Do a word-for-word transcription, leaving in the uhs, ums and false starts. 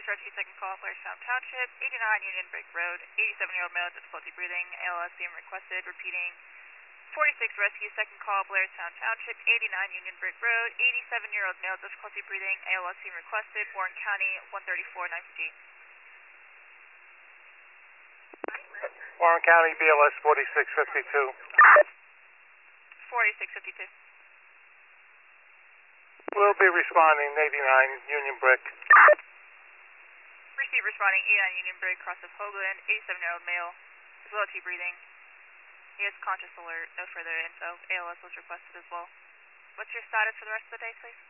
Rescue, second call, Blairstown Township, eighty-nine Union Break Road, eighty-seven-year-old male, difficulty breathing, A L S being requested, repeating, forty-six Rescue, second call, Blairstown Township, eighty-nine Union Break Road, eighty-seven-year-old male, difficulty breathing, A L S being requested, Warren County, one thirty-four, nine G. Warren County, B L S forty-six fifty-two. forty-six fifty-two. We'll be responding, eighty-nine Union Brick. Receive responding, eighty-nine Union Break, cross of Hoagland, eighty-seven-year-old male, difficulty breathing. He has conscious alert, no further info. A L S was requested as well. What's your status for the rest of the day, please?